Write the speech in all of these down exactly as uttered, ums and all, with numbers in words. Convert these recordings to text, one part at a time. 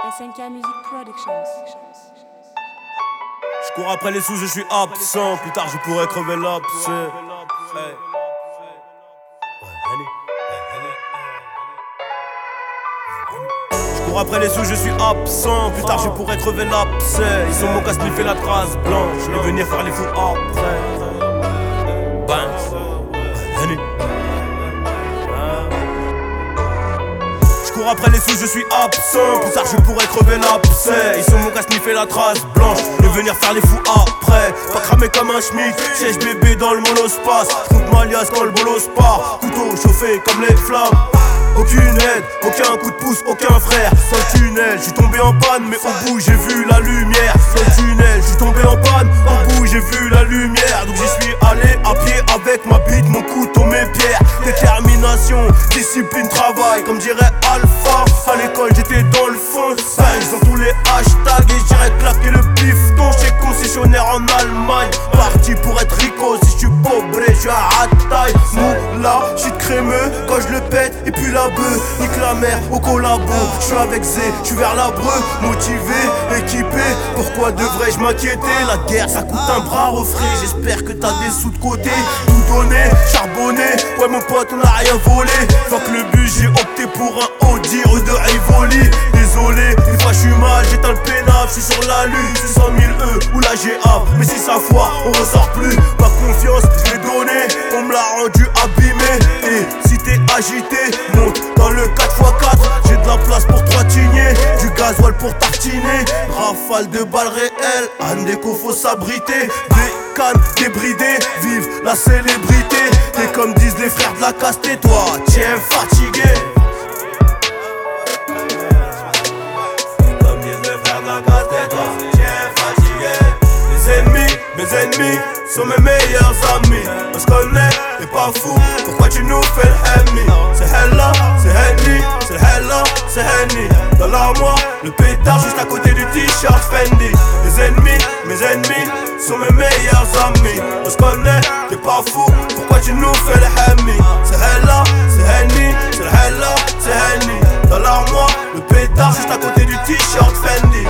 S N K Music Productions. Je cours après les sous, je suis absent. Plus tard, je pourrais crever l'abcès. Hey. Je cours après les sous, je suis absent. Plus tard, je pourrais crever l'abcès. Ils sont mon casse fait la trace blanche. Je vais venir faire les fous après. Ben. Je cours après les sous, je suis absent. Plus tard je pourrais crever l'abcès. Ils sont mon casse fait la trace blanche. Et venir faire les fous après. Pas cramer comme un schmick. Siège bébé dans le monospace. Trouve ma liasse quand le bolos part. Couteau chauffé comme les flammes. Aucune aide, aucun coup de pouce, aucun frère. Dans le tunnel, je suis tombé en panne, mais au bout j'ai vu la lumière. Dans le tunnel, je suis tombé en panne, au bout j'ai vu la lumière. Donc j'y suis allé à pied avec ma bite, mon couteau, mes pierres. Détermination, discipline, travail, comme dirait Alpha. À l'école j'étais dans le fond, singe dans tous les hashtags. Et j'irais claquer le bifton chez concessionnaire en Allemagne. Parti pour être rico, si je suis pauvre, je suis à taille. Moula, je suis crémeux quand je le pète. Et puis la bœuf, nique la mer au collabo. Je suis avec Zé, je suis vers l'Abreu. Motivé, équipé, pourquoi devrais-je m'inquiéter? La guerre ça coûte un bras refrais. J'espère que t'as des sous de côté. Tout donné, charbonné, ouais mon pote on a rien volé. Fuck le but, j'ai opté pour un Audi rue de Rivoli. Désolé, des fois je suis mal, j'éteins le pénal. Je suis sur la lune, c'est cent mille E ou la G A. Mais si ça foire, on ressort plus. Ma confiance, je l'ai donnée, on me l'a rendu abîmé. Et si t'es agité, monte dans le quatre fois quatre. J'ai de la place pour trois tignets, du gasoil pour tartiner. Rafale de balles réelles, Anne Déco faut s'abriter. Des cannes débridées, vive la célébrité. T'es comme disent les frères de la caste, et toi, tiens fatigué. Comme disent les frères de la caste, et toi, tiens fatigué. Les ennemis, mes ennemis sont mes meilleurs amis. On se connaît, t'es pas fou, pourquoi tu nous fais le Henny? C'est Hella, c'est Henny, c'est Hella, c'est Henny. Dans l'armoire, le pétard juste à côté du t-shirt Fendi. Les ennemis, mes ennemis sont mes meilleurs amis. On se connaît, t'es pas fou, pourquoi tu nous fais le Henny? C'est Hella, c'est Henny, c'est Hella, c'est Henny. Dans l'armoire, le pétard juste à côté du t-shirt Fendi.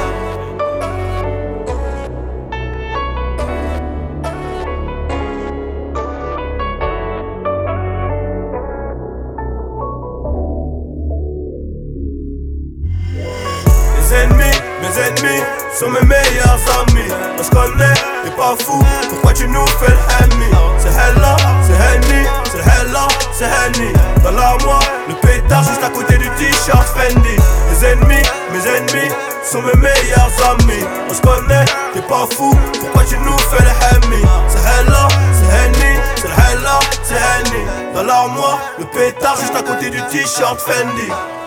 Mes ennemis, mes ennemis sont mes meilleurs amis. On se connaît, t'es pas fou, pourquoi tu nous fais le Henny? C'est Hella, c'est Henny, c'est Hella, c'est Henny. Dans l'armoire, le pétard juste à côté du t-shirt Fendi. Les ennemis, mes ennemis sont mes meilleurs amis. On se connaît, t'es pas fou, pourquoi tu nous fais le Henny? C'est Hella, c'est Henny, c'est Hella, c'est Henny. Dans l'armoire, le pétard juste à côté du t-shirt Fendi.